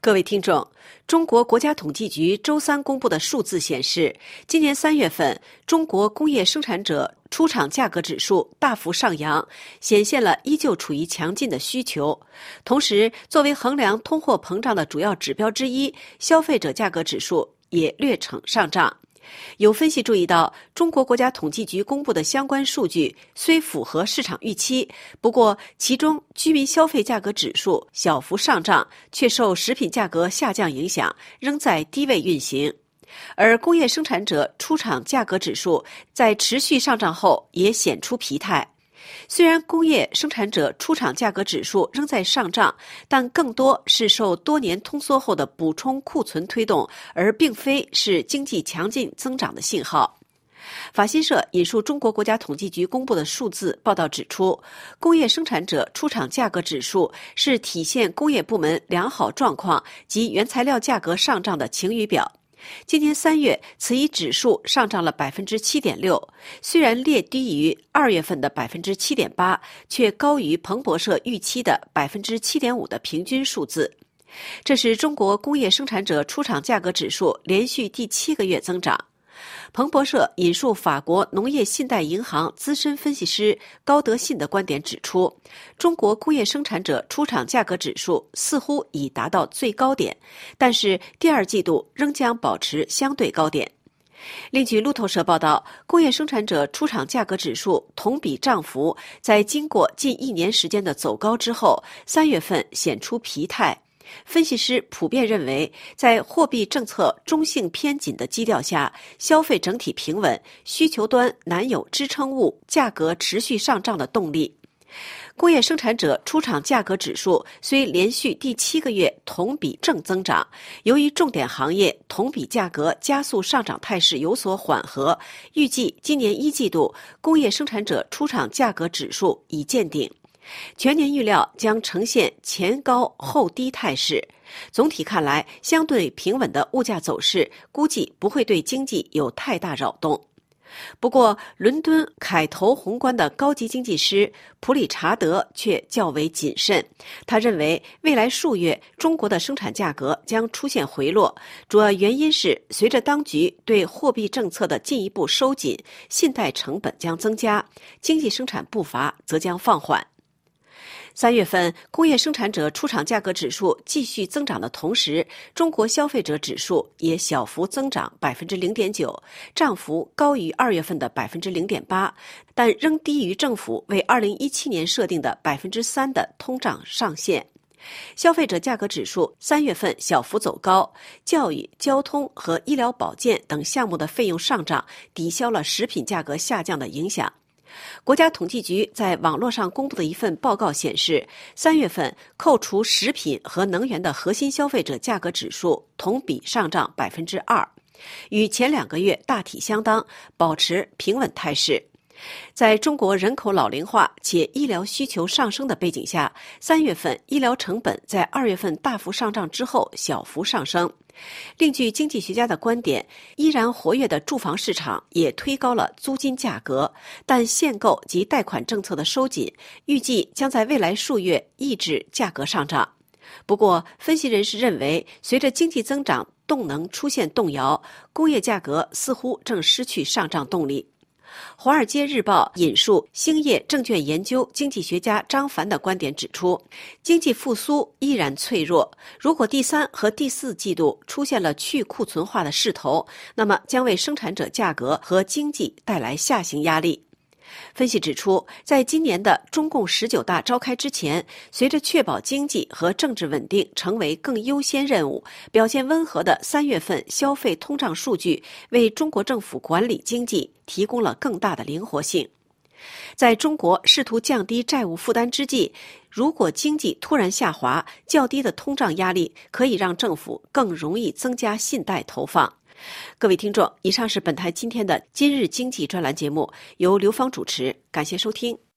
各位听众，中国国家统计局周三公布的数字显示，今年3月份，中国工业生产者出厂价格指数大幅上扬，显现了依旧处于强劲的需求。同时，作为衡量通货膨胀的主要指标之一，消费者价格指数也略呈上涨。有分析注意到，中国国家统计局公布的相关数据虽符合市场预期，不过其中居民消费价格指数小幅上涨，却受食品价格下降影响，仍在低位运行。而工业生产者出厂价格指数在持续上涨后也显出疲态。虽然工业生产者出厂价格指数仍在上涨，但更多是受多年通缩后的补充库存推动，而并非是经济强劲增长的信号。法新社引述中国国家统计局公布的数字报道指出，工业生产者出厂价格指数是体现工业部门良好状况及原材料价格上涨的晴雨表。今年3月，此一指数上涨了 7.6%， 虽然略低于2月份的 7.8%， 却高于彭博社预期的 7.5% 的平均数字。这是中国工业生产者出厂价格指数连续第7个月增长。彭博社引述法国农业信贷银行资深分析师高德信的观点指出，中国工业生产者出厂价格指数似乎已达到最高点，但是第2季度仍将保持相对高点。另据路透社报道，工业生产者出厂价格指数同比涨幅在经过近1年时间的走高之后，3月份显出疲态。分析师普遍认为，在货币政策中性偏紧的基调下，消费整体平稳，需求端难有支撑物价格持续上涨的动力。工业生产者出厂价格指数虽连续第7个月同比正增长，由于重点行业同比价格加速上涨态势有所缓和，预计今年1季度工业生产者出厂价格指数已见顶。全年预料将呈现前高后低态势，总体看来，相对平稳的物价走势估计不会对经济有太大扰动。不过，伦敦凯投宏观的高级经济师普理查德却较为谨慎。他认为，未来数月中国的生产价格将出现回落，主要原因是随着当局对货币政策的进一步收紧，信贷成本将增加，经济生产步伐则将放缓。3月份，工业生产者出厂价格指数继续增长的同时，中国消费者指数也小幅增长 0.9%， 涨幅高于2月份的 0.8%， 但仍低于政府为2017年设定的 3% 的通胀上限。消费者价格指数3月份小幅走高，教育、交通和医疗保健等项目的费用上涨抵消了食品价格下降的影响。国家统计局在网络上公布的一份报告显示，3月份扣除食品和能源的核心消费者价格指数同比上涨 2%， 与前2个月大体相当，保持平稳态势。在中国人口老龄化且医疗需求上升的背景下，3月份医疗成本在2月份大幅上涨之后小幅上升。另据经济学家的观点，依然活跃的住房市场也推高了租金价格，但限购及贷款政策的收紧，预计将在未来数月抑制价格上涨。不过，分析人士认为，随着经济增长动能出现动摇，工业价格似乎正失去上涨动力。《华尔街日报》引述兴业证券研究经济学家张凡的观点指出，经济复苏依然脆弱，如果第3和第4季度出现了去库存化的势头，那么将为生产者价格和经济带来下行压力。分析指出，在今年的中共19大召开之前，随着确保经济和政治稳定成为更优先任务，表现温和的3月份消费通胀数据为中国政府管理经济提供了更大的灵活性。在中国试图降低债务负担之际，如果经济突然下滑，较低的通胀压力可以让政府更容易增加信贷投放。各位听众，以上是本台今天的今日经济专栏节目，由刘芳主持，感谢收听。